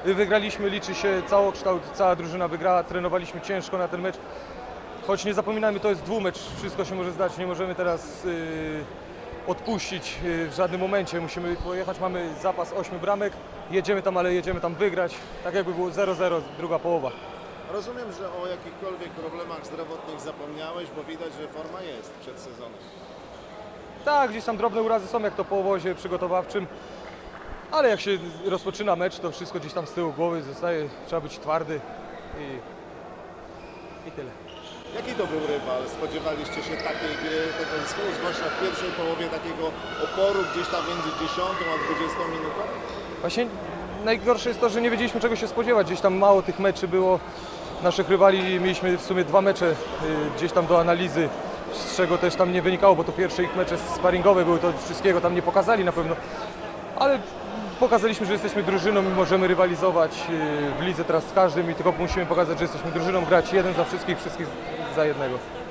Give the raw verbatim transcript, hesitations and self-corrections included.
wygraliśmy, liczy się całokształt, cała drużyna wygrała, trenowaliśmy ciężko na ten mecz. Choć nie zapominajmy, to jest dwumecz, wszystko się może zdać, nie możemy teraz yy, odpuścić yy, w żadnym momencie. Musimy pojechać, mamy zapas ośmiu bramek, jedziemy tam, ale jedziemy tam wygrać, tak jakby było zero zero, druga połowa. Rozumiem, że o jakichkolwiek problemach zdrowotnych zapomniałeś, bo widać, że forma jest przed sezonem. Tak, gdzieś tam drobne urazy są, jak to po obozie przygotowawczym, ale jak się rozpoczyna mecz, to wszystko gdzieś tam z tyłu głowy zostaje, trzeba być twardy i, i tyle. Jaki to był rywal? Spodziewaliście się takiej gry tego zespołu, zwłaszcza w pierwszej połowie takiego oporu gdzieś tam między dziesiątą a dwudziestą minutą? Właśnie najgorsze jest to, że nie wiedzieliśmy, czego się spodziewać. Gdzieś tam mało tych meczy było. Naszych rywali mieliśmy w sumie dwa mecze y, gdzieś tam do analizy, z czego też tam nie wynikało, bo to pierwsze ich mecze sparingowe były, to wszystkiego tam nie pokazali na pewno. Ale pokazaliśmy, że jesteśmy drużyną i możemy rywalizować y, w lidze teraz z każdym i tylko musimy pokazać, że jesteśmy drużyną, grać jeden za wszystkich, wszystkich za jednego.